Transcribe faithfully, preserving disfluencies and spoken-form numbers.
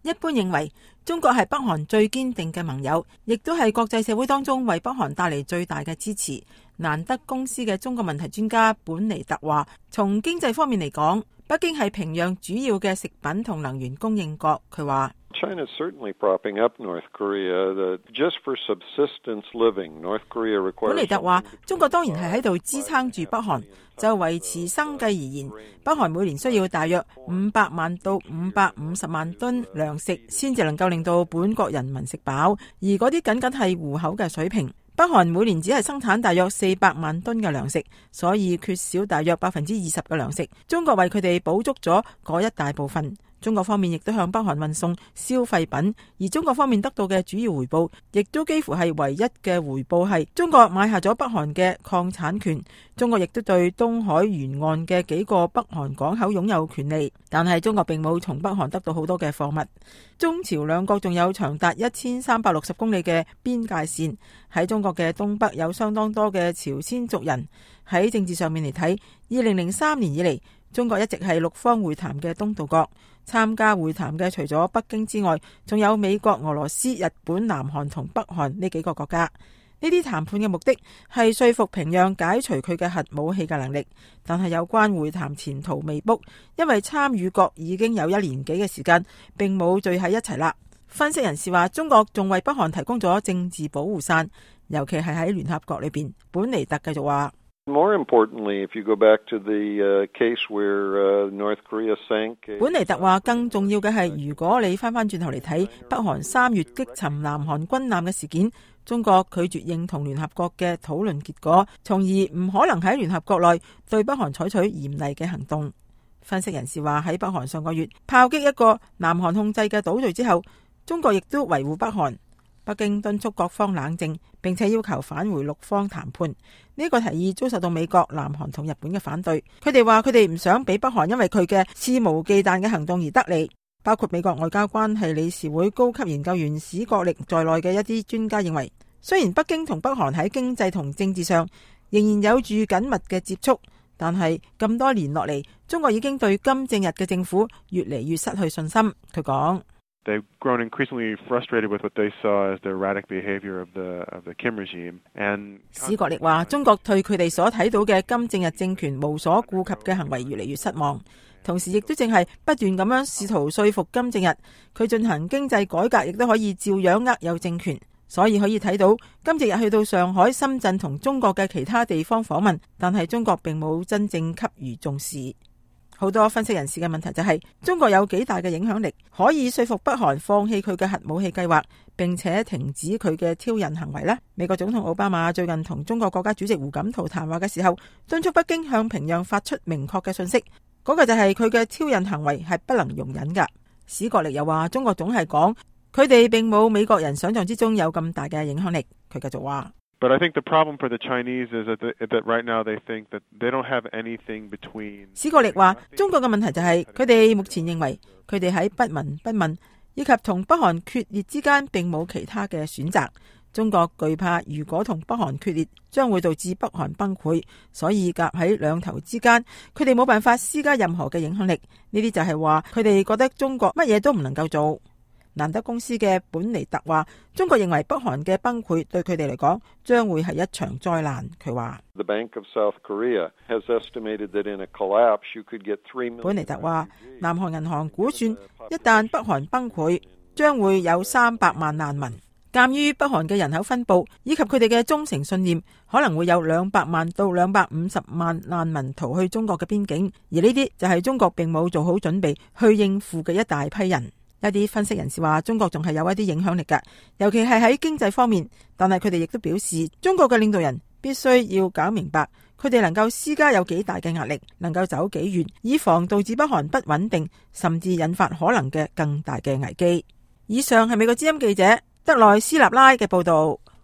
一般認為中國係北韓最堅定嘅盟友，亦都係國際社會當中為北韓帶嚟最大嘅支持。蘭德公司嘅中國問題專家本尼特話，從經濟方面嚟講，北京係平壤主要嘅食品同能源供應國。佢話 China is certainly propping up North Korea. The, just for subsistence living, North Korea requires. 本尼特話，中國當然係喺度支撐住北韓，就維持生計而言，北韓每年需要大約五百萬到五百五十萬噸糧食，先至能夠令到本國人民食飽，而嗰啲僅僅係糊口嘅水平。北韓每年只係生產大約四百萬噸嘅糧食，所以缺少大約百分之二十嘅糧食。中國為佢哋補足咗嗰一大部分。中國方面亦都向北韓運送消費品，而中國方面得到嘅主要回報，亦都幾乎係唯一嘅回報係中國買下咗北韓嘅礦產權。中國亦都對東海沿岸嘅幾個北韓港口擁有權利，但係中國並冇從北韓得到好多嘅貨物。中朝兩國仲有長達一千三百六十公里嘅邊界線，喺中國嘅東北有相當多嘅朝鮮族人。喺政治上面嚟睇，二零零三年以嚟，中國一直係六方會談嘅東道國。參加會談嘅除咗北京之外，仲有美國、俄羅斯、日本、南韓同北韓呢幾個國家。呢啲談判嘅目的係說服平壤解除佢嘅核武器嘅能力，但係有關會談前途未卜，因為參與國已經有一年幾嘅時間並冇聚喺一齊啦。分析人士話，中國仲為北韓提供咗政治保護傘，尤其係喺聯合國裏邊。本尼特繼續話 More importantly, if you go back to the case where North Korea sank， 本尼特話更重要嘅係，如果你翻翻轉頭嚟睇北韓三月擊沉南韓軍艦嘅事件，中國拒絕認同聯合國嘅討論結果，從而唔可能喺聯合國內對北韓採取嚴厲嘅行動。分析人士話，喺北韓上個月炮擊一個南韓控制嘅島嶼之後，中國亦都維護北韓。北京敦促各方冷靜，並且要求返回六方談判。呢個提議遭受到美國、南韓同日本嘅反對。佢哋話佢哋唔想俾北韓因為佢嘅肆無忌憚嘅行動而得利。包括美國外交關係理事會高級研究員史國力在內嘅一啲專家認為，雖然北京同北韓喺經濟同政治上仍然有住緊密嘅接觸，但係咁多年落嚟，中國已經對金正日嘅政府越嚟越失去信心。佢講 They've grown increasingly frustrated with what they saw as the erratic behavior of the of the Kim regime. And 史國力話，中國對佢哋所睇到嘅金正日政權無所顧及嘅行為越嚟越失望，同時亦都正係不斷咁樣試圖說服金正日，佢進行經濟改革亦都可以照樣握有政權。所以可以睇到，金正日去到上海、深圳同中國嘅其他地方訪問，但係中國並冇真正給予重視。好多分析人士嘅問題就係，中國有幾大嘅影響力，可以說服北韓放棄佢嘅核武器計劃，並且停止佢嘅挑釁行為呢？美國總統奧巴馬最近同中國國家主席胡錦濤談話嘅時候，敦促北京向平壤發出明確嘅信息，嗰個就係佢嘅挑釁行為係不能容忍噶。史國力又話，中國總係講佢哋並冇美國人想象之中有咁大嘅影響力。佢繼續話 But I think the problem for the Chinese is that, the, that right now they think that they don't have anything between。 史國力話，中國嘅問題就係佢哋目前認為佢哋喺不聞不問以及同北韓決裂之間並冇其他嘅選擇。中國懼怕如果同北韓決裂，將會導致北韓崩潰，所以夾喺兩頭之間，佢哋冇辦法施加任何嘅影響力。呢啲就係話佢哋覺得中國乜嘢都唔能夠做。蘭德公司嘅本尼特話，中國認為北韓嘅崩潰對佢哋嚟講將會係一場災難。佢話本尼特話，南韓銀行估算，一旦北韓崩潰，將會有三百萬難民。鑒於北韓嘅人口分佈以及佢哋嘅忠誠信念，可能會有兩百萬到兩百五十萬難民逃去中國嘅邊境，而呢啲就係中國並冇做好準備去應付嘅一大批人。一啲分析人士話，中國仲係有一啲影響力㗎，尤其係喺經濟方面。但係佢哋亦都表示，中國嘅領導人必須要搞明白，佢哋能夠施加有幾大嘅壓力，能夠走幾遠，以防導致北韓不穩定，甚至引發可能嘅更大嘅危機。以上係美國之音記者德內斯納拉嘅報道。